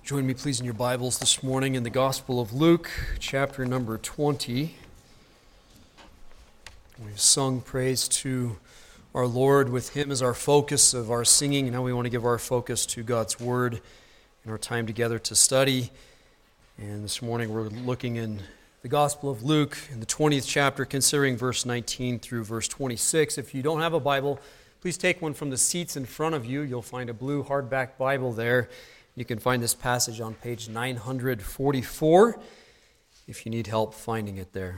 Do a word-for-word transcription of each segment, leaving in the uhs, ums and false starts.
Join me, please, in your Bibles this morning in the Gospel of Luke, chapter number twenty. We've sung praise to our Lord with Him as our focus of our singing. Now we want to give our focus to God's Word in our time together to study. And this morning we're looking in the Gospel of Luke in the twentieth chapter, considering verse nineteen through verse twenty-six. If you don't have a Bible, please take one from the seats in front of you. You'll find a blue hardback Bible there. You can find this passage on page nine forty-four if you need help finding it there.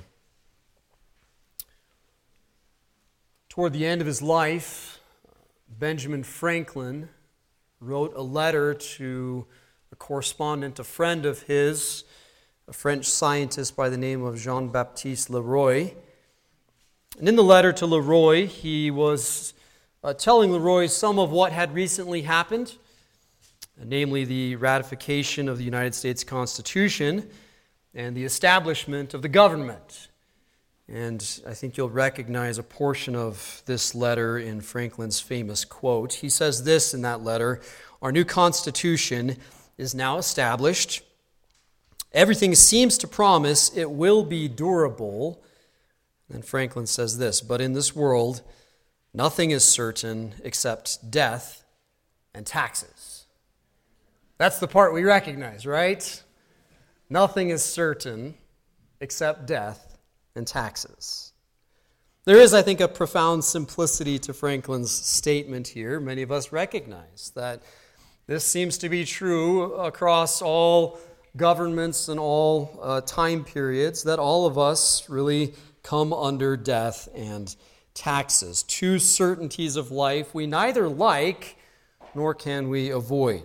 Toward the end of his life, Benjamin Franklin wrote a letter to a correspondent, a friend of his, a French scientist by the name of Jean-Baptiste Le Roy. And in the letter to Le Roy, he was uh, telling Le Roy some of what had recently happened, namely the ratification of the United States Constitution and the establishment of the government. And I think you'll recognize a portion of this letter in Franklin's famous quote. He says this in that letter: "Our new Constitution is now established. Everything seems to promise it will be durable." And Franklin says this: "But in this world, nothing is certain except death and taxes." That's the part we recognize, right? Nothing is certain except death and taxes. There is, I think, a profound simplicity to Franklin's statement here. Many of us recognize that this seems to be true across all governments and all uh, time periods, that all of us really come under death and taxes. Two certainties of life we neither like nor can we avoid.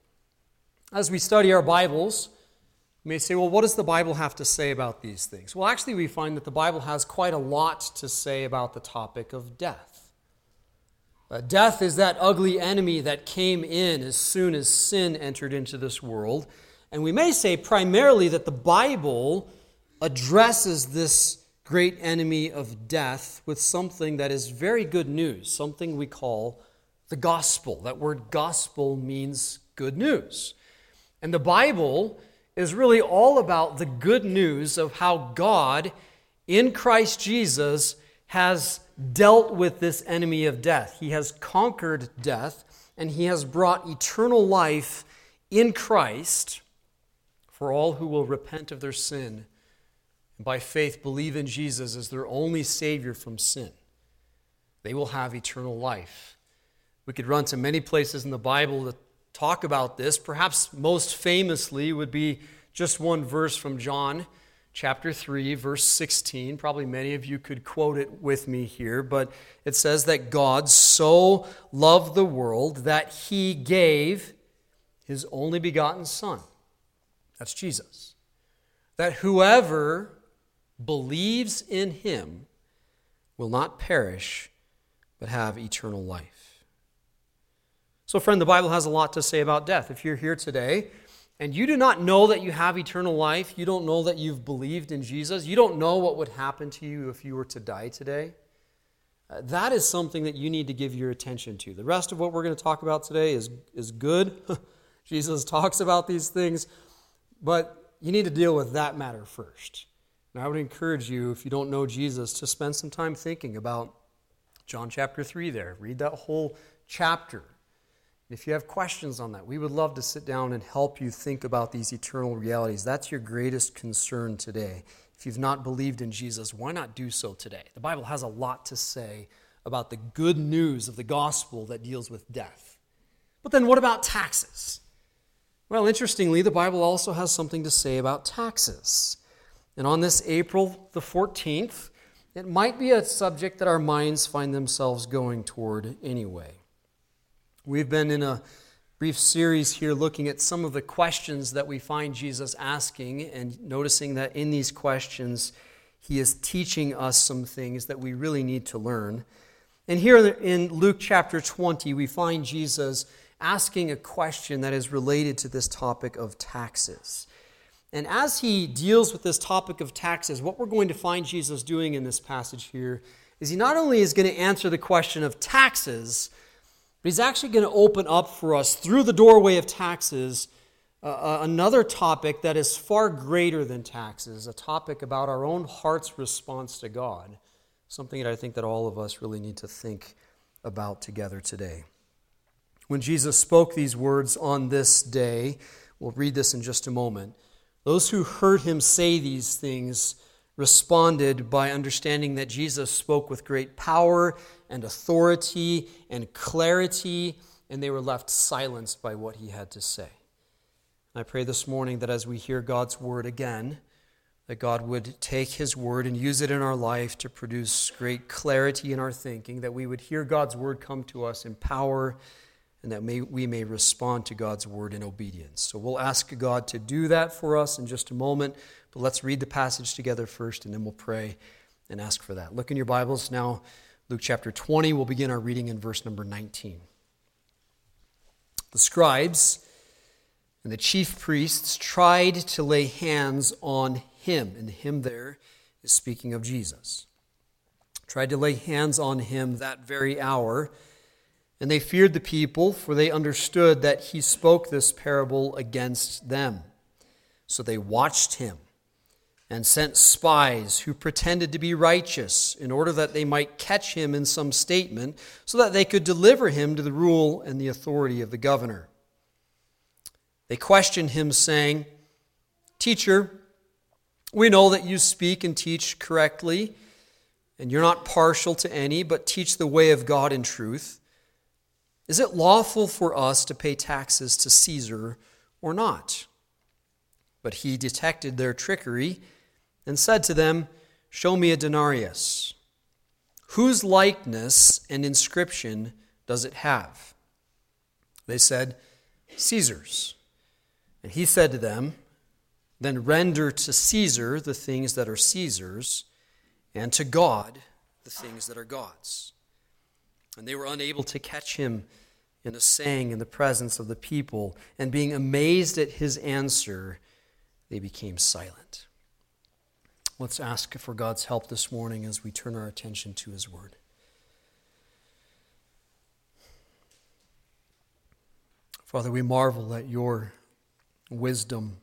As we study our Bibles, we may say, well, what does the Bible have to say about these things? Well, actually, we find that the Bible has quite a lot to say about the topic of death. Uh, death is that ugly enemy that came in as soon as sin entered into this world. And we may say primarily that the Bible addresses this great enemy of death with something that is very good news, something we call the gospel. That word gospel means good news. And the Bible is really all about the good news of how God, in Christ Jesus, has dealt with this enemy of death. He has conquered death, and He has brought eternal life in Christ for all who will repent of their sin and by faith believe in Jesus as their only Savior from sin. They will have eternal life. We could run to many places in the Bible that talk about this. Perhaps most famously would be just one verse from John chapter three, verse sixteen. Probably many of you could quote it with me here, but it says that God so loved the world that He gave His only begotten Son. That's Jesus. That whoever believes in Him will not perish, but have eternal life. So, friend, the Bible has a lot to say about death. If you're here today and you do not know that you have eternal life, you don't know that you've believed in Jesus, you don't know what would happen to you if you were to die today, uh, that is something that you need to give your attention to. The rest of what we're going to talk about today is, is good. Jesus talks about these things, but you need to deal with that matter first. And I would encourage you, if you don't know Jesus, to spend some time thinking about John chapter three there. Read that whole chapter. If you have questions on that, we would love to sit down and help you think about these eternal realities. That's your greatest concern today. If you've not believed in Jesus, why not do so today? The Bible has a lot to say about the good news of the gospel that deals with death. But then what about taxes? Well, interestingly, the Bible also has something to say about taxes. And on this April the fourteenth, it might be a subject that our minds find themselves going toward anyway. We've been in a brief series here looking at some of the questions that we find Jesus asking and noticing that in these questions He is teaching us some things that we really need to learn. And here in Luke chapter twenty, we find Jesus asking a question that is related to this topic of taxes. And as He deals with this topic of taxes, what we're going to find Jesus doing in this passage here is He not only is going to answer the question of taxes, but He's actually going to open up for us through the doorway of taxes uh, another topic that is far greater than taxes, a topic about our own heart's response to God, something that I think that all of us really need to think about together today. When Jesus spoke these words on this day, we'll read this in just a moment, those who heard him say these things responded by understanding that Jesus spoke with great power and authority and clarity, and they were left silenced by what he had to say. I pray this morning that as we hear God's word again, that God would take his word and use it in our life to produce great clarity in our thinking, that we would hear God's word come to us in power, and that may, we may respond to God's word in obedience. So we'll ask God to do that for us in just a moment, but let's read the passage together first, and then we'll pray and ask for that. Look in your Bibles now, Luke chapter twenty. We'll begin our reading in verse number nineteen. The scribes and the chief priests tried to lay hands on him, and him there is speaking of Jesus. Tried to lay hands on him that very hour, and they feared the people, for they understood that he spoke this parable against them. So they watched him and sent spies who pretended to be righteous in order that they might catch him in some statement so that they could deliver him to the rule and the authority of the governor. They questioned him, saying, "Teacher, we know that you speak and teach correctly, and you're not partial to any, but teach the way of God in truth. Is it lawful for us to pay taxes to Caesar or not?" But he detected their trickery and said to them, "Show me a denarius. Whose likeness and inscription does it have?" They said, "Caesar's." And he said to them, "Then render to Caesar the things that are Caesar's, and to God the things that are God's." And they were unable to catch him in a saying in the presence of the people, and being amazed at his answer, they became silent. Let's ask for God's help this morning as we turn our attention to his word. Father, we marvel at your wisdom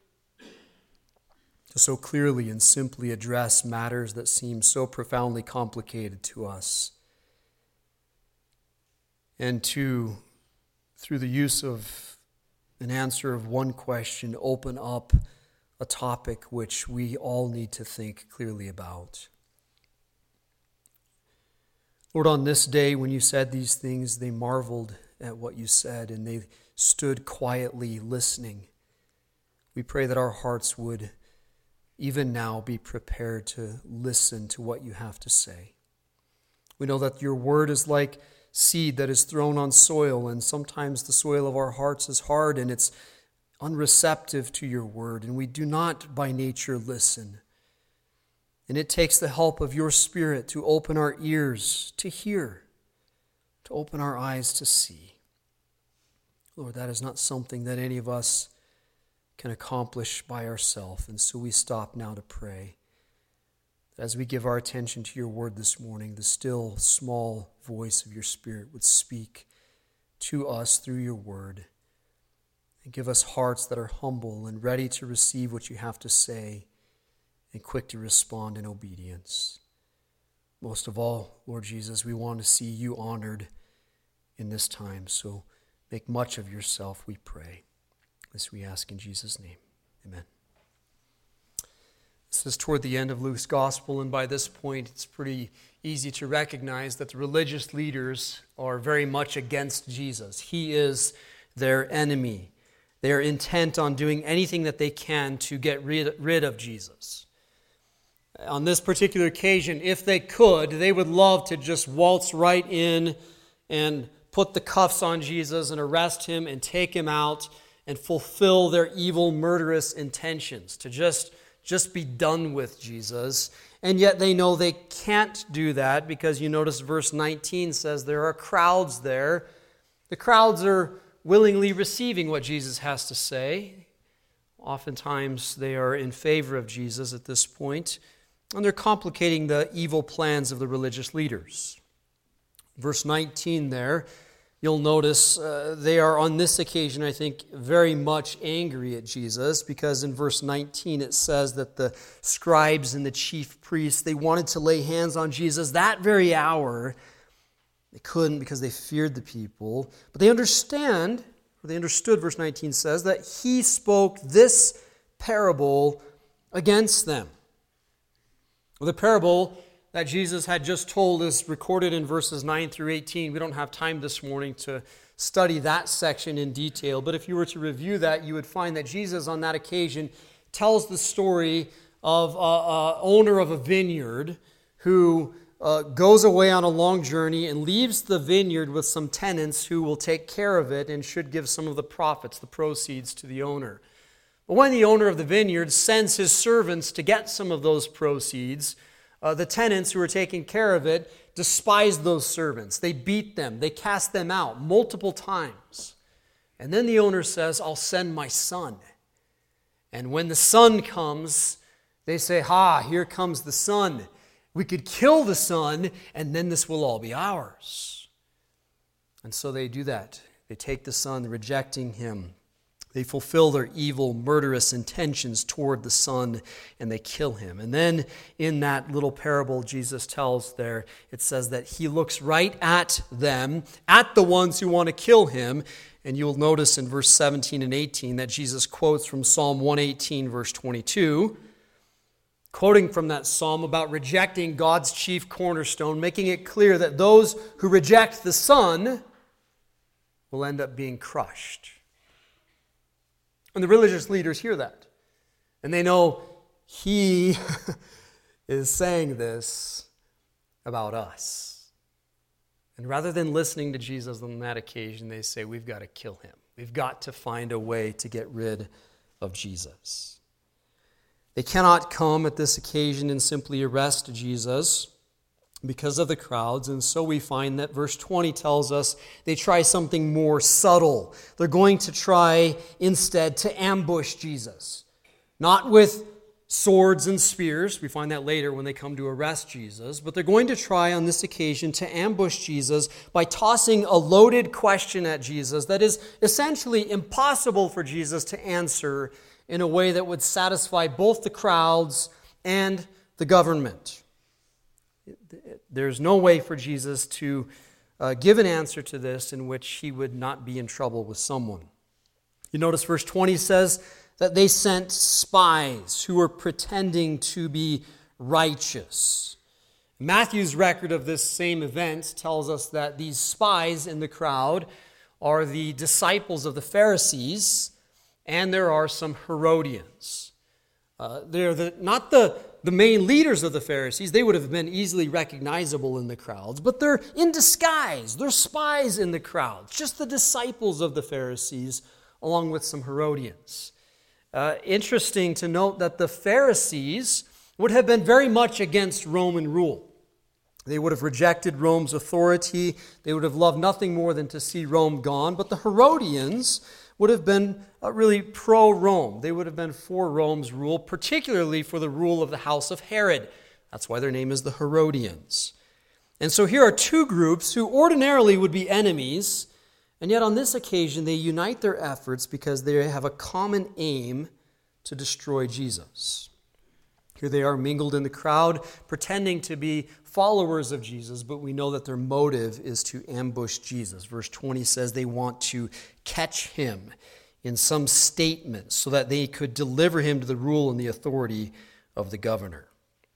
to so clearly and simply address matters that seem so profoundly complicated to us, and to, through the use of an answer of one question, open up a topic which we all need to think clearly about. Lord, on this day when you said these things, they marveled at what you said, and they stood quietly listening. We pray that our hearts would even now be prepared to listen to what you have to say. We know that your word is like seed that is thrown on soil, and sometimes the soil of our hearts is hard and it's unreceptive to your word, and we do not by nature listen. And it takes the help of your Spirit to open our ears to hear, to open our eyes to see. Lord, that is not something that any of us can accomplish by ourselves, and so we stop now to pray. As we give our attention to your word this morning, the still, small voice of your Spirit would speak to us through your word, and give us hearts that are humble and ready to receive what you have to say, and quick to respond in obedience. Most of all, Lord Jesus, we want to see you honored in this time, so make much of yourself, we pray. This we ask in Jesus' name. Amen. This is toward the end of Luke's gospel, and by this point it's pretty easy to recognize that the religious leaders are very much against Jesus. He is their enemy. They are intent on doing anything that they can to get rid, rid of Jesus. On this particular occasion, if they could, they would love to just waltz right in and put the cuffs on Jesus and arrest him and take him out and fulfill their evil, murderous intentions, to just, just be done with Jesus. And yet they know they can't do that, because you notice verse nineteen says there are crowds there. The crowds are willingly receiving what Jesus has to say. Oftentimes they are in favor of Jesus at this point, and they're complicating the evil plans of the religious leaders. Verse nineteen there You'll notice uh, they are on this occasion, I think, very much angry at Jesus, because in verse nineteen it says that the scribes and the chief priests, they wanted to lay hands on Jesus that very hour. They couldn't because they feared the people. But they understand, or they understood, verse nineteen says, that he spoke this parable against them. Well, the parable that Jesus had just told is recorded in verses nine through eighteen. We don't have time this morning to study that section in detail, but if you were to review that, you would find that Jesus on that occasion tells the story of an owner of a vineyard who uh, goes away on a long journey and leaves the vineyard with some tenants who will take care of it and should give some of the profits, the proceeds, to the owner. But when the owner of the vineyard sends his servants to get some of those proceeds, Uh, the tenants who are taking care of it despise those servants. They beat them. They cast them out multiple times. And then the owner says, I'll send my son. And when the son comes, they say, ha, here comes the son. We could kill the son, and then this will all be ours. And so they do that. They take the son, rejecting him. They fulfill their evil, murderous intentions toward the son, and they kill him. And then in that little parable Jesus tells there, it says that he looks right at them, at the ones who want to kill him. And you'll notice in verse seventeen and eighteen that Jesus quotes from Psalm one eighteen, verse twenty-two, quoting from that psalm about rejecting God's chief cornerstone, making it clear that those who reject the Son will end up being crushed. And the religious leaders hear that. And they know he is saying this about us. And rather than listening to Jesus on that occasion, they say, we've got to kill him. We've got to find a way to get rid of Jesus. They cannot come at this occasion and simply arrest Jesus because of the crowds. And so we find that verse twenty tells us they try something more subtle. They're going to try instead to ambush Jesus. Not with swords and spears. We find that later when they come to arrest Jesus. But they're going to try on this occasion to ambush Jesus by tossing a loaded question at Jesus that is essentially impossible for Jesus to answer in a way that would satisfy both the crowds and the government. There's no way for Jesus to uh, give an answer to this in which he would not be in trouble with someone. You notice verse twenty says that they sent spies who were pretending to be righteous. Matthew's record of this same event tells us that these spies in the crowd are the disciples of the Pharisees, and there are some Herodians. Uh, they're the, not the, the main leaders of the Pharisees. They would have been easily recognizable in the crowds, but they're in disguise. They're spies in the crowds, just the disciples of the Pharisees, along with some Herodians. Uh, interesting to note that the Pharisees would have been very much against Roman rule. They would have rejected Rome's authority. They would have loved nothing more than to see Rome gone. But the Herodians would have been uh, really pro-Rome. They would have been for Rome's rule, particularly for the rule of the house of Herod. That's why their name is the Herodians. And so here are two groups who ordinarily would be enemies, and yet on this occasion they unite their efforts because they have a common aim to destroy Jesus. Here they are mingled in the crowd, pretending to be followers of Jesus, but we know that their motive is to ambush Jesus. Verse twenty says they want to catch him in some statement so that they could deliver him to the rule and the authority of the governor.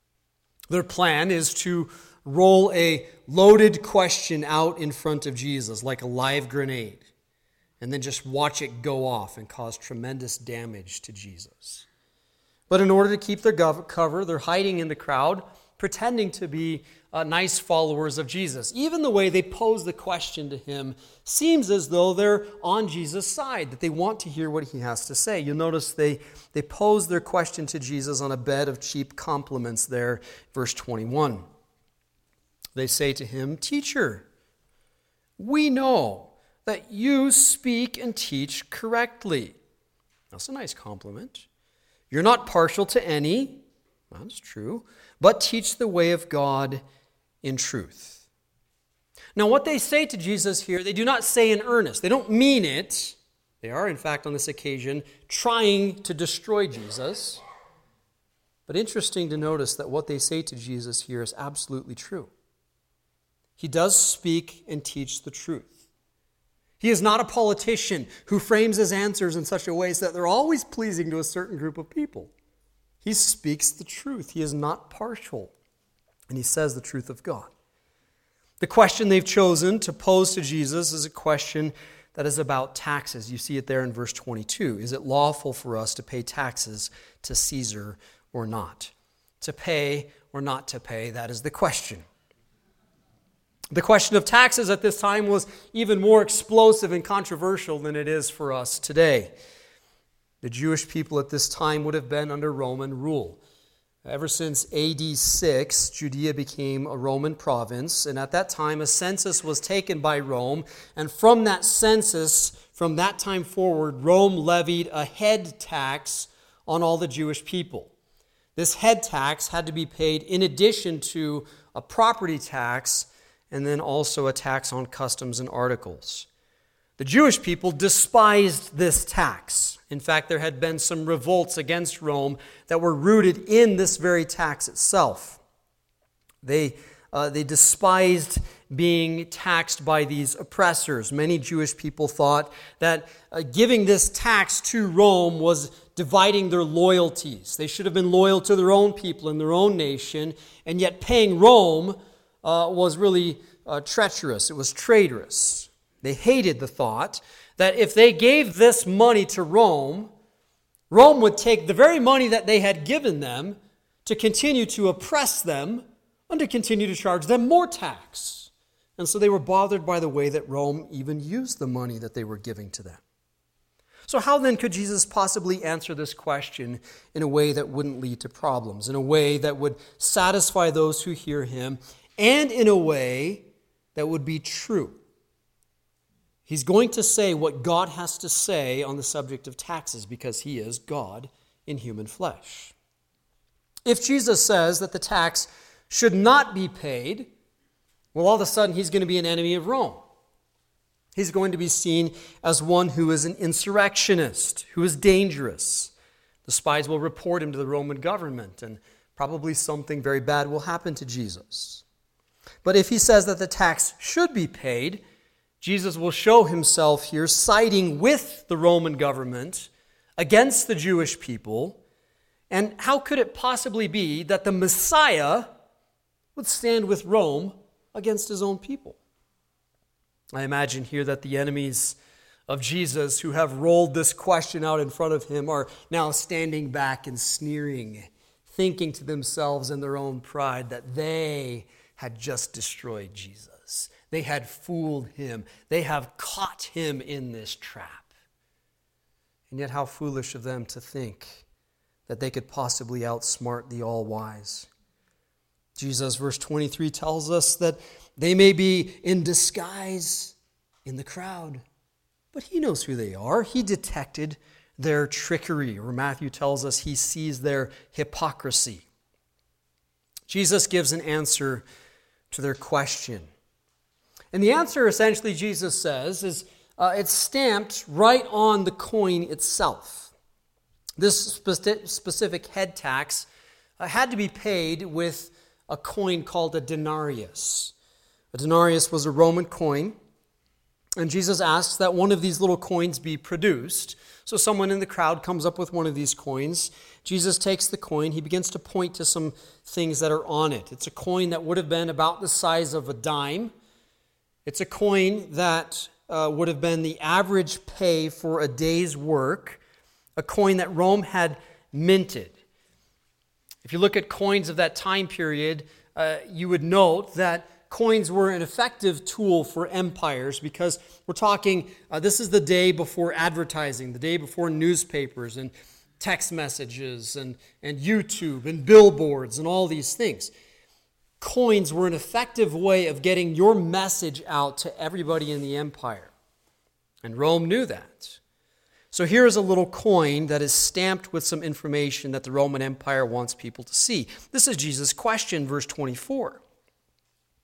Their plan is to roll a loaded question out in front of Jesus like a live grenade, and then just watch it go off and cause tremendous damage to Jesus. But in order to keep their cover, they're hiding in the crowd, pretending to be uh, nice followers of Jesus. Even the way they pose the question to him seems as though they're on Jesus' side, that they want to hear what he has to say. You'll notice they, they pose their question to Jesus on a bed of cheap compliments there, verse twenty-one. They say to him, "Teacher, we know that you speak and teach correctly." That's a nice compliment. "You're not partial to any," that's true, "but teach the way of God in truth." Now, what they say to Jesus here, they do not say in earnest. They don't mean it. They are, in fact, on this occasion, trying to destroy Jesus. But interesting to notice that what they say to Jesus here is absolutely true. He does speak and teach the truth. He is not a politician who frames his answers in such a way so that they're always pleasing to a certain group of people. He speaks the truth. He is not partial. And he says the truth of God. The question they've chosen to pose to Jesus is a question that is about taxes. You see it there in verse twenty-two. Is it lawful for us to pay taxes to Caesar or not? To pay or not to pay, that is the question. The question of taxes at this time was even more explosive and controversial than it is for us today. The Jewish people at this time would have been under Roman rule. Ever since A D six, Judea became a Roman province, and at that time a census was taken by Rome, and from that census, from that time forward, Rome levied a head tax on all the Jewish people. This head tax had to be paid in addition to a property tax and then also a tax on customs and articles. The Jewish people despised this tax. In fact, there had been some revolts against Rome that were rooted in this very tax itself. They, uh, they despised being taxed by these oppressors. Many Jewish people thought that uh, giving this tax to Rome was dividing their loyalties. They should have been loyal to their own people and their own nation, and yet paying Rome uh, was really uh, treacherous. It was traitorous. They hated the thought that if they gave this money to Rome, Rome would take the very money that they had given them to continue to oppress them and to continue to charge them more tax. And so they were bothered by the way that Rome even used the money that they were giving to them. So how then could Jesus possibly answer this question in a way that wouldn't lead to problems, in a way that would satisfy those who hear him, and in a way that would be true? He's going to say what God has to say on the subject of taxes because he is God in human flesh. If Jesus says that the tax should not be paid, well, all of a sudden he's going to be an enemy of Rome. He's going to be seen as one who is an insurrectionist, who is dangerous. The spies will report him to the Roman government, and probably something very bad will happen to Jesus. But if he says that the tax should be paid, Jesus will show himself here siding with the Roman government against the Jewish people. And how could it possibly be that the Messiah would stand with Rome against his own people? I imagine here that the enemies of Jesus who have rolled this question out in front of him are now standing back and sneering, thinking to themselves in their own pride that they had just destroyed Jesus. They had fooled him. They have caught him in this trap. And yet how foolish of them to think that they could possibly outsmart the all-wise. Jesus, verse twenty-three, tells us that they may be in disguise in the crowd, but he knows who they are. He detected their trickery, or Matthew tells us he sees their hypocrisy. Jesus gives an answer to their question. And the answer, essentially, Jesus says, is uh, it's stamped right on the coin itself. This spe- specific head tax uh, had to be paid with a coin called a denarius. A denarius was a Roman coin, and Jesus asks that one of these little coins be produced. So someone in the crowd comes up with one of these coins. Jesus takes the coin. He begins to point to some things that are on it. It's a coin that would have been about the size of a dime. It's a coin that uh, would have been the average pay for a day's work, a coin that Rome had minted. If you look at coins of that time period, uh, you would note that coins were an effective tool for empires because we're talking, uh, this is the day before advertising, the day before newspapers and text messages and, and YouTube and billboards and all these things. Coins were an effective way of getting your message out to everybody in the empire. And Rome knew that. So here is a little coin that is stamped with some information that the Roman Empire wants people to see. This is Jesus' question, verse twenty-four.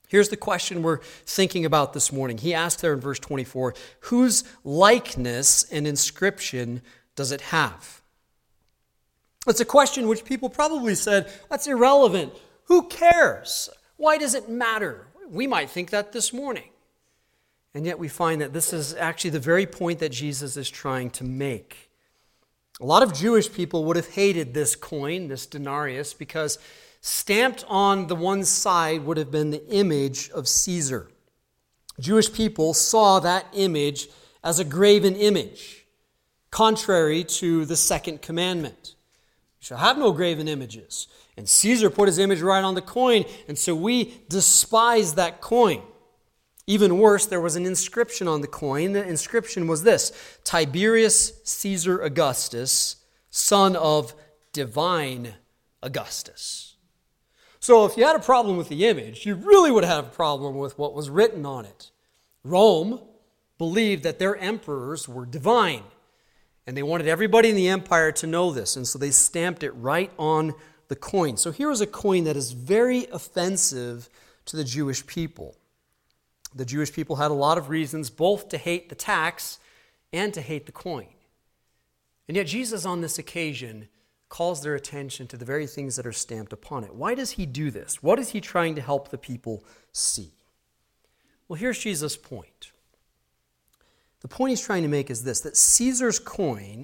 Here's the question we're thinking about this morning. He asked there in verse twenty-four, whose likeness and inscription does it have? It's a question which people probably said, that's irrelevant. Who cares? Why does it matter? We might think that this morning. And yet we find that this is actually the very point that Jesus is trying to make. A lot of Jewish people would have hated this coin, this denarius, because stamped on the one side would have been the image of Caesar. Jewish people saw that image as a graven image, contrary to the second commandment. You shall have no graven images. And Caesar put his image right on the coin, and so we despise that coin. Even worse, there was an inscription on the coin. The inscription was this: Tiberius Caesar Augustus, son of divine Augustus. So if you had a problem with the image, you really would have a problem with what was written on it. Rome believed that their emperors were divine, and they wanted everybody in the empire to know this, and so they stamped it right on the coin. So here is a coin that is very offensive to the Jewish people. The Jewish people had a lot of reasons both to hate the tax and to hate the coin. And yet Jesus on this occasion calls their attention to the very things that are stamped upon it. Why does he do this? What is he trying to help the people see? Well, here's Jesus' point. The point he's trying to make is this, that Caesar's coin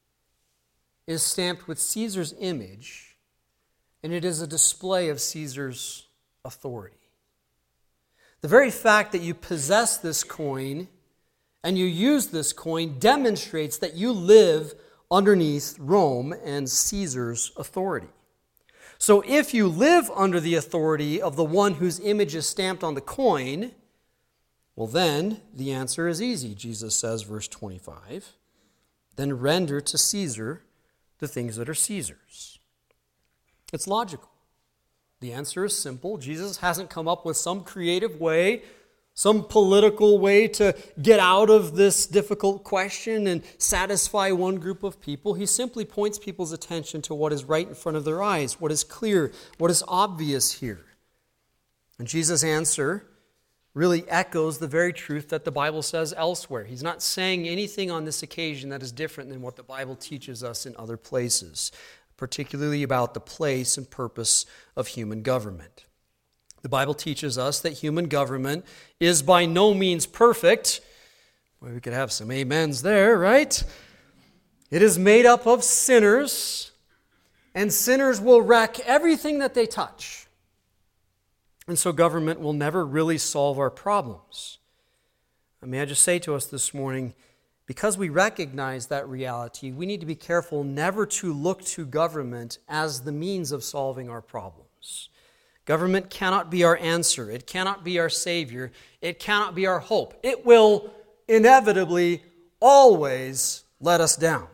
is stamped with Caesar's image, and it is a display of Caesar's authority. The very fact that you possess this coin and you use this coin demonstrates that you live underneath Rome and Caesar's authority. So if you live under the authority of the one whose image is stamped on the coin, well then the answer is easy. Jesus says, verse twenty-five, then render to Caesar the things that are Caesar's. It's logical. The answer is simple. Jesus hasn't come up with some creative way, some political way to get out of this difficult question and satisfy one group of people. He simply points people's attention to what is right in front of their eyes, what is clear, what is obvious here. And Jesus' answer really echoes the very truth that the Bible says elsewhere. He's not saying anything on this occasion that is different than what the Bible teaches us in other places, particularly about the place and purpose of human government. The Bible teaches us that human government is by no means perfect. Well, we could have some amens there, right? It is made up of sinners, and sinners will wreck everything that they touch. And so government will never really solve our problems. May I just say to us this morning, because we recognize that reality, we need to be careful never to look to government as the means of solving our problems. Government cannot be our answer. It cannot be our savior. It cannot be our hope. It will inevitably always let us down.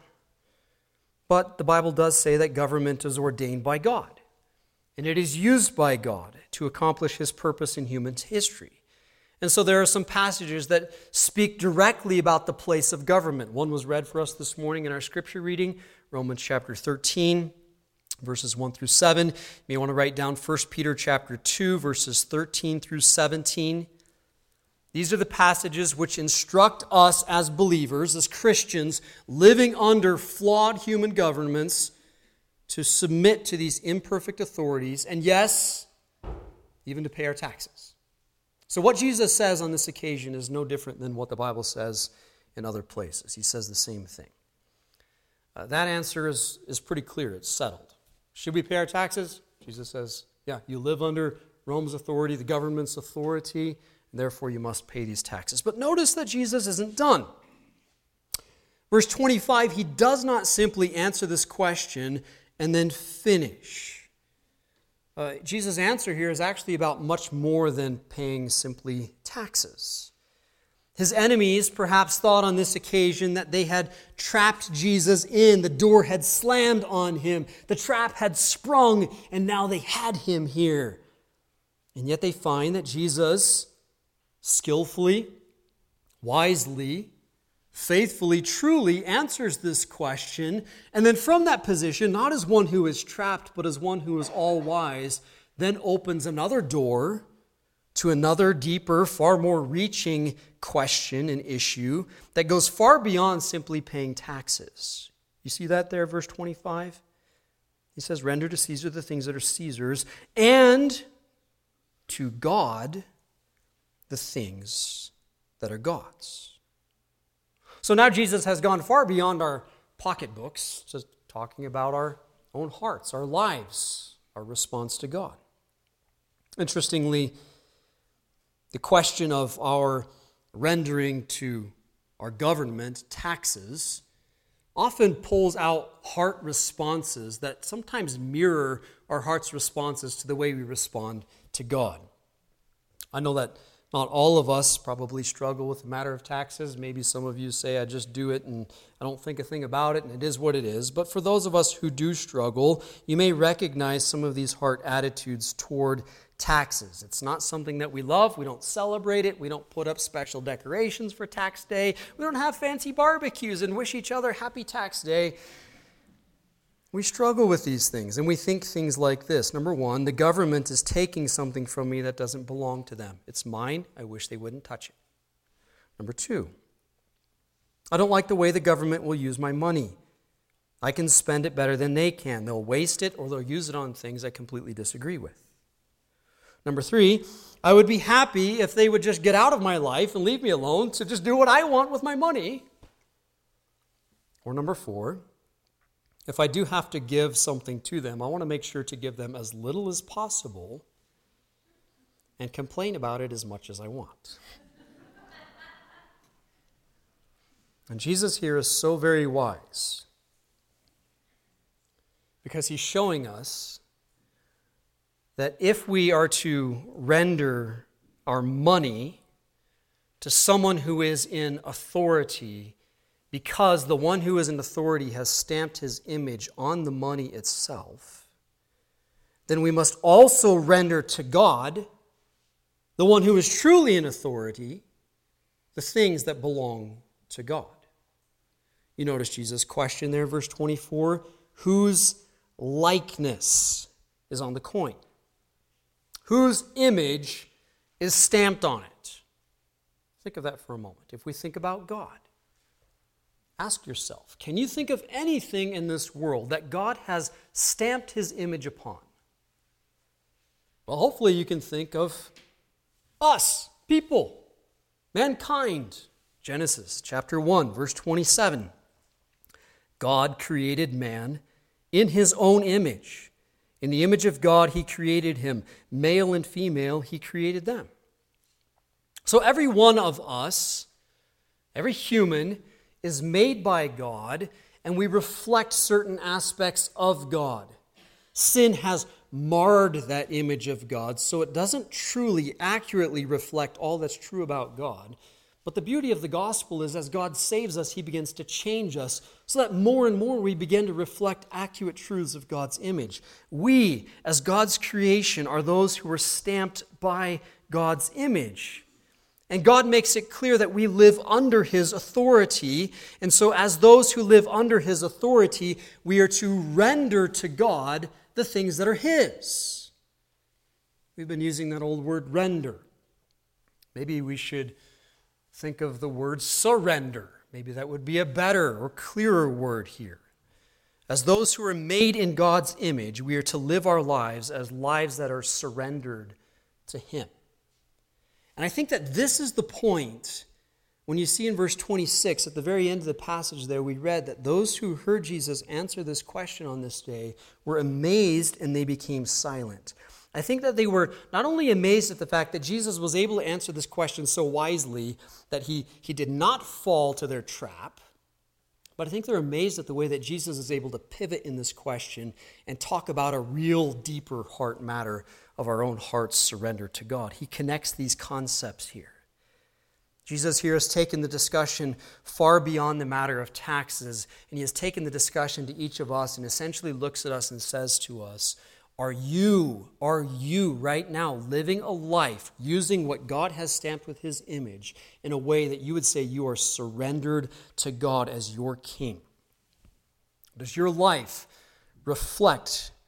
But the Bible does say that government is ordained by God, and it is used by God to accomplish his purpose in human history. And so there are some passages that speak directly about the place of government. One was read for us this morning in our scripture reading, Romans chapter thirteen, verses one through seven. You may want to write down First Peter chapter two, verses thirteen through seventeen. These are the passages which instruct us as believers, as Christians, living under flawed human governments, to submit to these imperfect authorities, and yes, even to pay our taxes. So what Jesus says on this occasion is no different than what the Bible says in other places. He says the same thing. Uh, that answer is, is pretty clear. It's settled. Should we pay our taxes? Jesus says, yeah, you live under Rome's authority, the government's authority, and therefore you must pay these taxes. But notice that Jesus isn't done. Verse twenty-five, he does not simply answer this question and then finish. Uh, Jesus' answer here is actually about much more than paying simply taxes. His enemies perhaps thought on this occasion that they had trapped Jesus in. The door had slammed on him. The trap had sprung, and now they had him here. And yet they find that Jesus skillfully, wisely, faithfully, truly answers this question, and then from that position, not as one who is trapped, but as one who is all-wise, then opens another door to another deeper, far more reaching question and issue that goes far beyond simply paying taxes. You see that there, verse twenty-five? He says, render to Caesar the things that are Caesar's, and to God the things that are God's. So now Jesus has gone far beyond our pocketbooks, just talking about our own hearts, our lives, our response to God. Interestingly, the question of our rendering to our government taxes often pulls out heart responses that sometimes mirror our heart's responses to the way we respond to God. I know that not all of us probably struggle with the matter of taxes. Maybe some of you say, I just do it and I don't think a thing about it and it is what it is. But for those of us who do struggle, you may recognize some of these heart attitudes toward taxes. It's not something that we love. We don't celebrate it. We don't put up special decorations for tax day. We don't have fancy barbecues and wish each other happy tax day. We struggle with these things, and we think things like this. Number one, the government is taking something from me that doesn't belong to them. It's mine. I wish they wouldn't touch it. Number two, I don't like the way the government will use my money. I can spend it better than they can. They'll waste it or they'll use it on things I completely disagree with. Number three, I would be happy if they would just get out of my life and leave me alone to just do what I want with my money. Or number four, if I do have to give something to them, I want to make sure to give them as little as possible and complain about it as much as I want. And Jesus here is so very wise because he's showing us that if we are to render our money to someone who is in authority, because the one who is in authority has stamped his image on the money itself, then we must also render to God, the one who is truly in authority, the things that belong to God. You notice Jesus' question there, verse twenty-four, whose likeness is on the coin? Whose image is stamped on it? Think of that for a moment. If we think about God, ask yourself, can you think of anything in this world that God has stamped his image upon? Well, hopefully you can think of us, people, mankind. Genesis chapter one, verse twenty-seven. God created man in his own image. In the image of God, he created him. Male and female, he created them. So every one of us, every human, is made by God, and we reflect certain aspects of God. Sin has marred that image of God, so it doesn't truly, accurately reflect all that's true about God. But the beauty of the gospel is as God saves us, he begins to change us so that more and more we begin to reflect accurate truths of God's image. We, as God's creation, are those who are stamped by God's image. And God makes it clear that we live under his authority. And so as those who live under his authority, we are to render to God the things that are his. We've been using that old word render. Maybe we should think of the word surrender. Maybe that would be a better or clearer word here. As those who are made in God's image, we are to live our lives as lives that are surrendered to him. And I think that this is the point when you see in verse twenty-six, at the very end of the passage there, we read that those who heard Jesus answer this question on this day were amazed and they became silent. I think that they were not only amazed at the fact that Jesus was able to answer this question so wisely that he, he did not fall to their trap, but I think they're amazed at the way that Jesus is able to pivot in this question and talk about a real deeper heart matter of our own heart's surrender to God. He connects these concepts here. Jesus here has taken the discussion far beyond the matter of taxes, and he has taken the discussion to each of us and essentially looks at us and says to us, Are you, are you right now living a life using what God has stamped with his image in a way that you would say you are surrendered to God as your king? Does your life reflect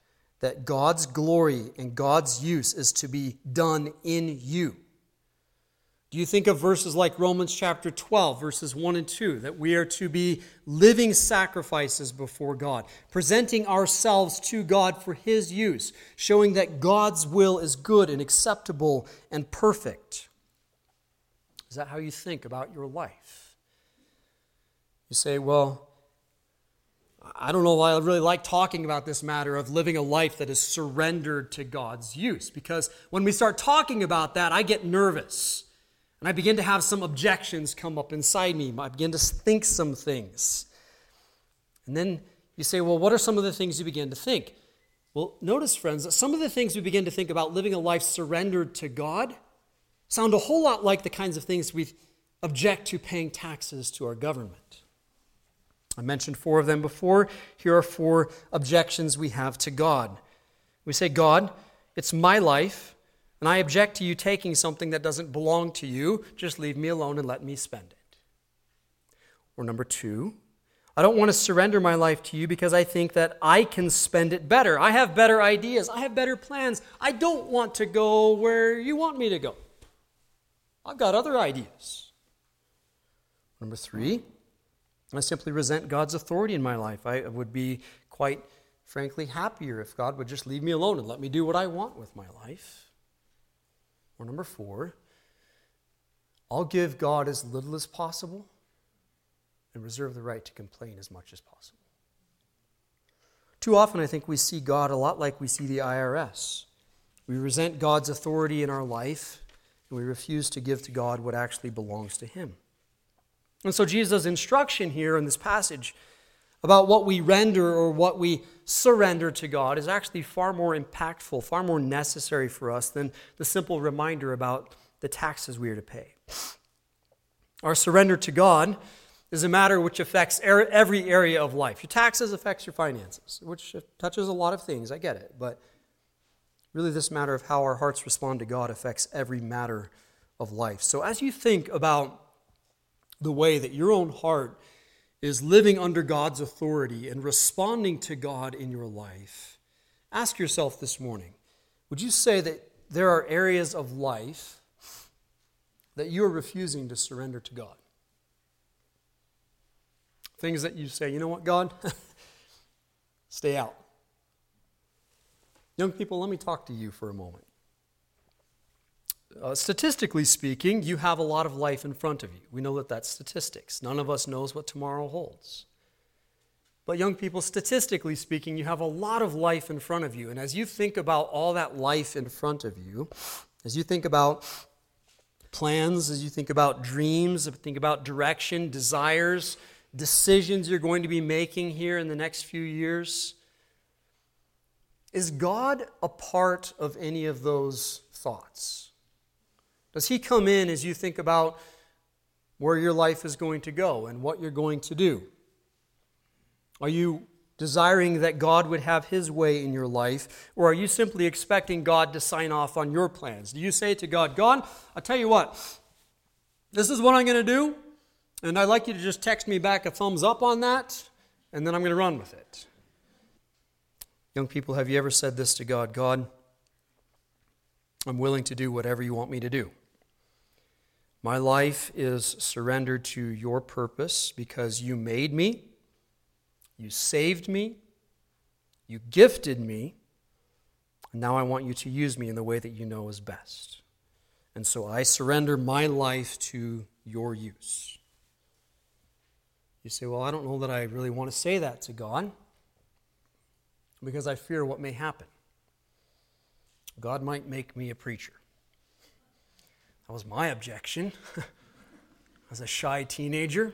that God's glory and God's use is to be done in you? Do you think of verses like Romans chapter twelve, verses one and two, that we are to be living sacrifices before God, presenting ourselves to God for His use, showing that God's will is good and acceptable and perfect? Is that how you think about your life? You say, well, I don't know why I really like talking about this matter of living a life that is surrendered to God's use, because when we start talking about that, I get nervous, and I begin to have some objections come up inside me. I begin to think some things. And then you say, well, what are some of the things you begin to think? Well, notice, friends, that some of the things we begin to think about living a life surrendered to God sound a whole lot like the kinds of things we object to paying taxes to our government. I mentioned four of them before. Here are four objections we have to God. We say, God, it's my life, and I object to you taking something that doesn't belong to you. Just leave me alone and let me spend it. Or number two, I don't want to surrender my life to you because I think that I can spend it better. I have better ideas. I have better plans. I don't want to go where you want me to go. I've got other ideas. Number three, I simply resent God's authority in my life. I would be quite frankly happier if God would just leave me alone and let me do what I want with my life. Or number four, I'll give God as little as possible and reserve the right to complain as much as possible. Too often I think we see God a lot like we see the I R S. We resent God's authority in our life, and we refuse to give to God what actually belongs to Him. And so Jesus' instruction here in this passage about what we render or what we surrender to God is actually far more impactful, far more necessary for us than the simple reminder about the taxes we are to pay. Our surrender to God is a matter which affects every area of life. Your taxes affects your finances, which touches a lot of things, I get it, but really this matter of how our hearts respond to God affects every matter of life. So as you think about the way that your own heart is living under God's authority and responding to God in your life, ask yourself this morning, would you say that there are areas of life that you are refusing to surrender to God? Things that you say, you know what, God? Stay out. Young people, let me talk to you for a moment. Uh, statistically speaking, you have a lot of life in front of you. We know that that's statistics. None of us knows what tomorrow holds. But young people, statistically speaking, you have a lot of life in front of you. And as you think about all that life in front of you, as you think about plans, as you think about dreams, as you think about direction, desires, decisions you're going to be making here in the next few years, is God a part of any of those thoughts? Does He come in as you think about where your life is going to go and what you're going to do? Are you desiring that God would have His way in your life, or are you simply expecting God to sign off on your plans? Do you say to God, God, I'll tell you what, this is what I'm going to do, and I'd like you to just text me back a thumbs up on that, and then I'm going to run with it? Young people, have you ever said this to God? God, I'm willing to do whatever you want me to do. My life is surrendered to your purpose because you made me, you saved me, you gifted me, and now I want you to use me in the way that you know is best. And so I surrender my life to your use. You say, well, I don't know that I really want to say that to God because I fear what may happen. God might make me a preacher. That was my objection as a shy teenager.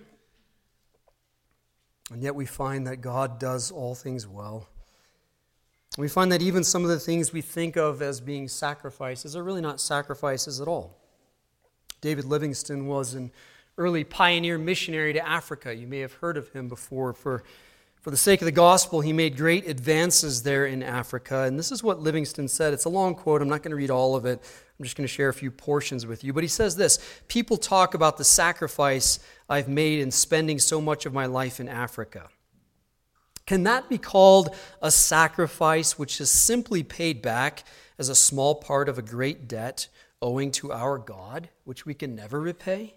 And yet we find that God does all things well. We find that even some of the things we think of as being sacrifices are really not sacrifices at all. David Livingstone was an early pioneer missionary to Africa. You may have heard of him before. For For the sake of the gospel, he made great advances there in Africa. And this is what Livingstone said. It's a long quote. I'm not going to read all of it. I'm just going to share a few portions with you. But he says this: people talk about the sacrifice I've made in spending so much of my life in Africa. Can that be called a sacrifice which is simply paid back as a small part of a great debt owing to our God, which we can never repay?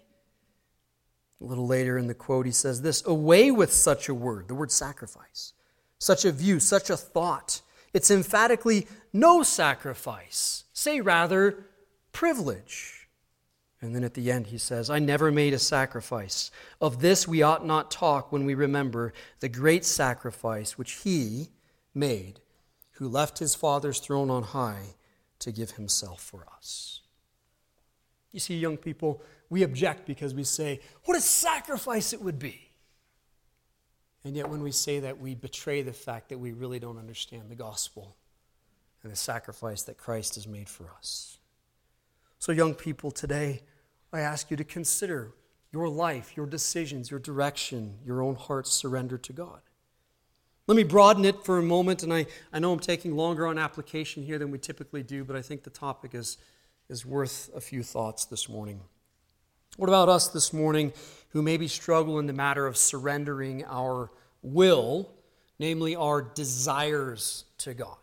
A little later in the quote, he says this, "Away with such a word," the word sacrifice, "such a view, such a thought. It's emphatically no sacrifice. Say rather, privilege." And then at the end he says, "I never made a sacrifice. Of this we ought not talk when we remember the great sacrifice which he made, who left his Father's throne on high to give himself for us." You see, young people, we object because we say, what a sacrifice it would be. And yet when we say that, we betray the fact that we really don't understand the gospel and the sacrifice that Christ has made for us. So young people, today, I ask you to consider your life, your decisions, your direction, your own heart's surrender to God. Let me broaden it for a moment, and I, I know I'm taking longer on application here than we typically do, but I think the topic is, is worth a few thoughts this morning. What about us this morning who maybe struggle in the matter of surrendering our will, namely our desires to God?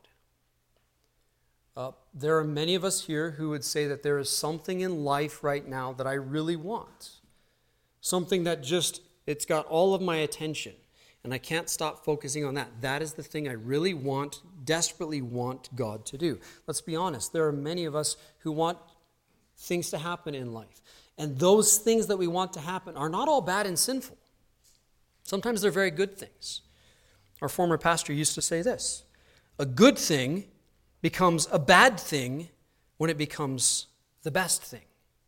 Uh, there are many of us here who would say that there is something in life right now that I really want. Something that just, it's got all of my attention, and I can't stop focusing on that. That is the thing I really want, desperately want God to do. Let's be honest, there are many of us who want things to happen in life. And those things that we want to happen are not all bad and sinful. Sometimes they're very good things. Our former pastor used to say this, a good thing becomes a bad thing when it becomes the best thing.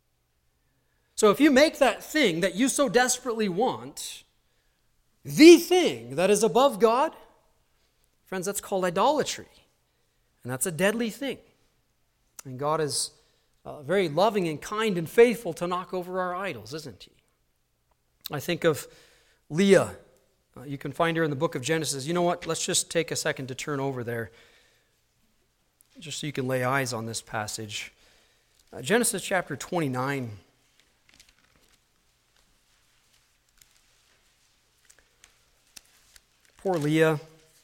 So if you make that thing that you so desperately want the thing that is above God, friends, that's called idolatry. And that's a deadly thing. And God is uh, very loving and kind and faithful to knock over our idols, isn't he? I think of Leah. Uh, you can find her in the book of Genesis. You know what? Let's just take a second to turn over there, just so you can lay eyes on this passage. Uh, Genesis chapter twenty-nine. Poor Leah.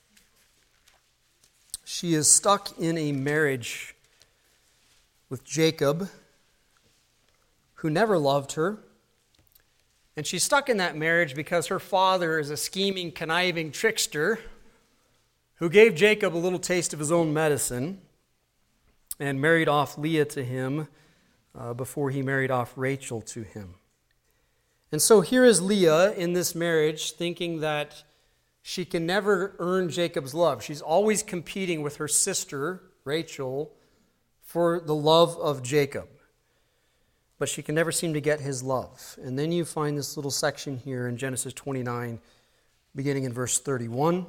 She is stuck in a marriage with Jacob, who never loved her. And she's stuck in that marriage because her father is a scheming, conniving trickster who gave Jacob a little taste of his own medicine and married off Leah to him uh, before he married off Rachel to him. And so here is Leah in this marriage thinking that she can never earn Jacob's love. She's always competing with her sister, Rachel, for the love of Jacob. But she can never seem to get his love. And then you find this little section here in Genesis twenty-nine, beginning in verse thirty-one.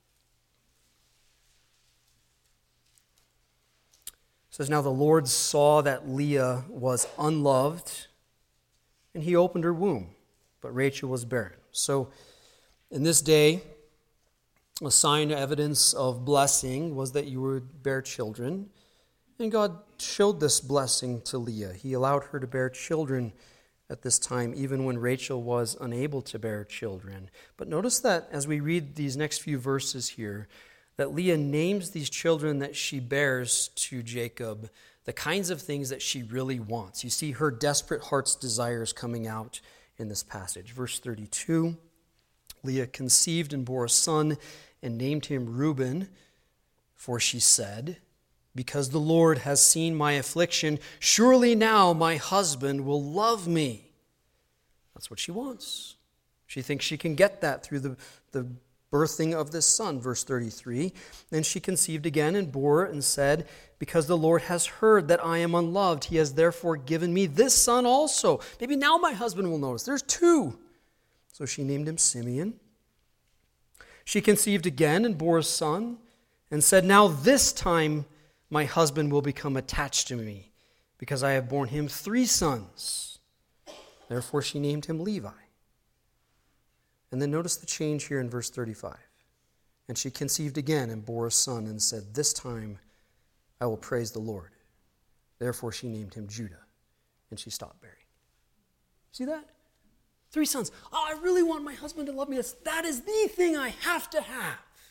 It says, "Now the Lord saw that Leah was unloved, and he opened her womb, but Rachel was barren." So in this day, a sign, evidence of blessing was that you would bear children. And God showed this blessing to Leah. He allowed her to bear children at this time, even when Rachel was unable to bear children. But notice that as we read these next few verses here, that Leah names these children that she bears to Jacob the kinds of things that she really wants. You see her desperate heart's desires coming out in this passage. Verse thirty-two, Leah conceived and bore a son and named him Reuben, for she said, "Because the Lord has seen my affliction, surely now my husband will love me." That's what she wants. She thinks she can get that through the, the birthing of this son. Verse thirty-three, "Then she conceived again and bore and said, Because the Lord has heard that I am unloved, he has therefore given me this son also. Maybe now my husband will notice. There's two." So she named him Simeon. She conceived again and bore a son and said, "Now this time my husband will become attached to me, because I have borne him three sons." Therefore she named him Levi. And then notice the change here in verse thirty-five. "And she conceived again and bore a son and said, This time I will praise the Lord. Therefore she named him Judah." And she stopped bearing. See that? Three sons. Oh, I really want my husband to love me. That is the thing I have to have.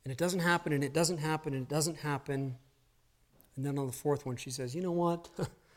And it doesn't happen, and it doesn't happen, and it doesn't happen. And then on the fourth one, she says, you know what?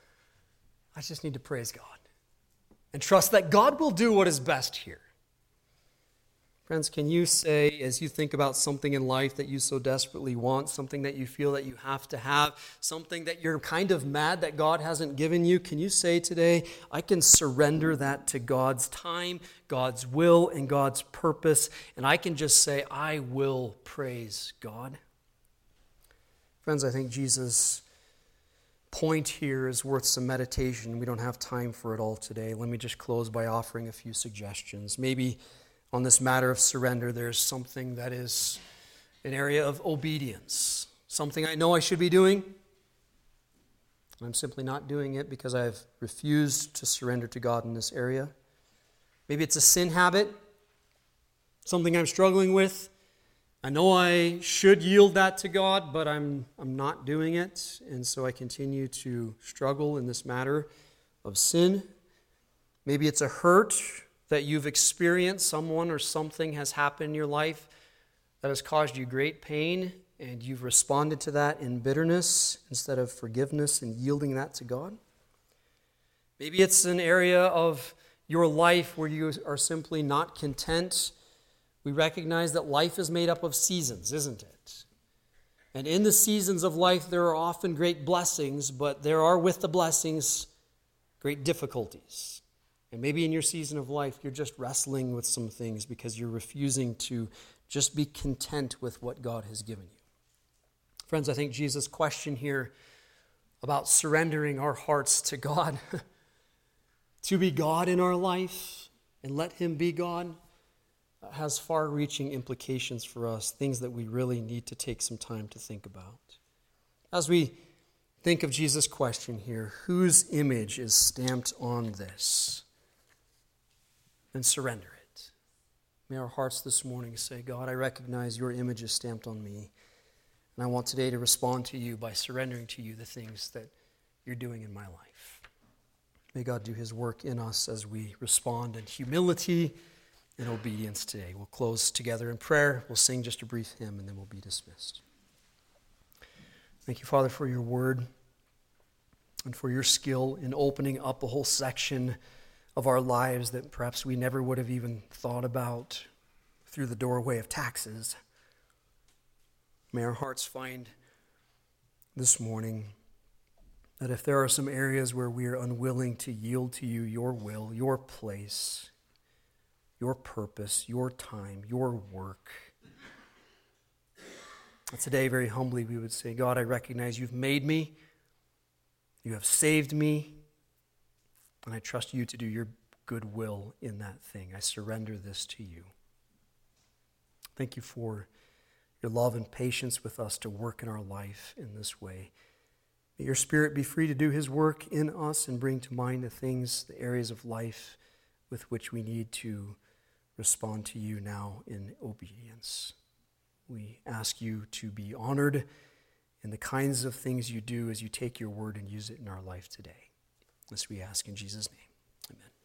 I just need to praise God and trust that God will do what is best here. Friends, can you say, as you think about something in life that you so desperately want, something that you feel that you have to have, something that you're kind of mad that God hasn't given you, can you say today, I can surrender that to God's time, God's will, and God's purpose, and I can just say, I will praise God? Friends, I think Jesus' point here is worth some meditation. We don't have time for it all today. Let me just close by offering a few suggestions. Maybe on this matter of surrender, there's something that is an area of obedience, something I know I should be doing, and I'm simply not doing it because I've refused to surrender to God in this area. Maybe it's a sin habit, something I'm struggling with. I know I should yield that to God, but I'm, I'm not doing it, and so I continue to struggle in this matter of sin. Maybe it's a hurt that you've experienced, someone or something has happened in your life that has caused you great pain, and you've responded to that in bitterness instead of forgiveness and yielding that to God. Maybe it's an area of your life where you are simply not content. We recognize that life is made up of seasons, isn't it? And in the seasons of life, there are often great blessings, but there are with the blessings great difficulties. And maybe in your season of life, you're just wrestling with some things because you're refusing to just be content with what God has given you. Friends, I think Jesus' question here about surrendering our hearts to God, to be God in our life and let Him be God, has far-reaching implications for us, things that we really need to take some time to think about. As we think of Jesus' question here, whose image is stamped on this? And surrender it. May our hearts this morning say, God, I recognize your image is stamped on me, and I want today to respond to you by surrendering to you the things that you're doing in my life. May God do his work in us as we respond in humility and obedience today. We'll close together in prayer. We'll sing just a brief hymn, and then we'll be dismissed. Thank you, Father, for your word and for your skill in opening up a whole section of our lives that perhaps we never would have even thought about through the doorway of taxes. May our hearts find this morning that if there are some areas where we are unwilling to yield to you your will, your place, your purpose, your time, your work, today very humbly we would say, God, I recognize you've made me, you have saved me, and I trust you to do your good will in that thing. I surrender this to you. Thank you for your love and patience with us to work in our life in this way. May your Spirit be free to do his work in us and bring to mind the things, the areas of life with which we need to respond to you now in obedience. We ask you to be honored in the kinds of things you do as you take your word and use it in our life today. This we ask in Jesus' name. Amen.